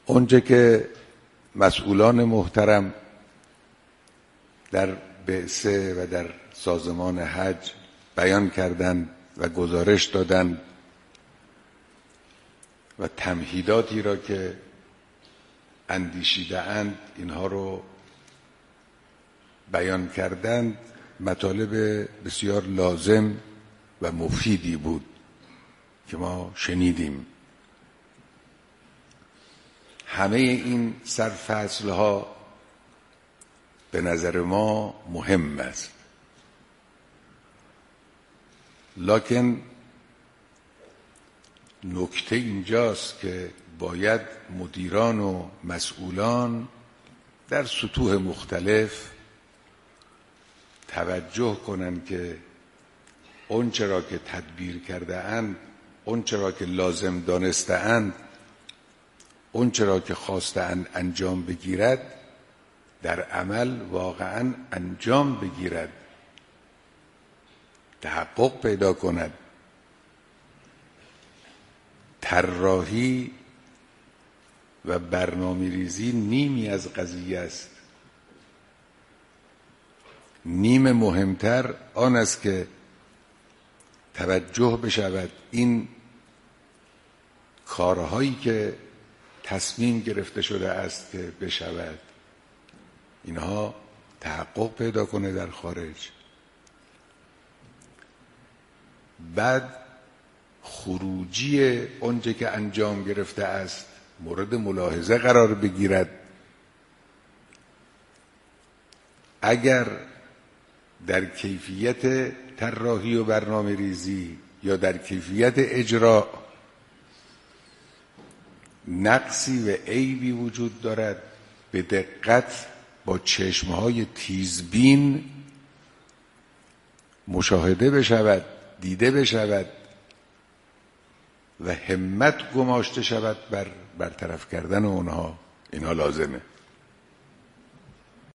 اونچه که مسئولان محترم در بعثه و در سازمان حج بیان کردند و گزارش دادند و تمهیداتی را که اندیشیده اند اینها رو بیان کردند، مطالب بسیار لازم و مفیدی بود که ما شنیدیم. همه این سرفصلها به نظر ما مهم است، لکن نکته اینجاست که باید مدیران و مسئولان در سطوح مختلف توجه کنند که اون چرا که تدبیر کرده اند، اون چرا که لازم دانسته اند، اون چرا که خواسته اند انجام بگیرد، در عمل واقعا انجام بگیرد، تحقق پیدا کند. طراحی و برنامه‌ریزی نیمی از قضیه است. نیم مهمتر آن است که توجه بشود این کارهایی که تصمیم گرفته شده است که بشود، اینها تحقق پیدا کنه در خارج. بعد خروجی اونچه که انجام گرفته است مورد ملاحظه قرار بگیرد. اگر در کیفیت طراحی و برنامه ریزی یا در کیفیت اجرا نقصی و عیبی وجود دارد، به دقت با چشمهای تیزبین مشاهده بشود، دیده بشود و همت گماشته شود بر برطرف کردن اونها. اینها لازمه.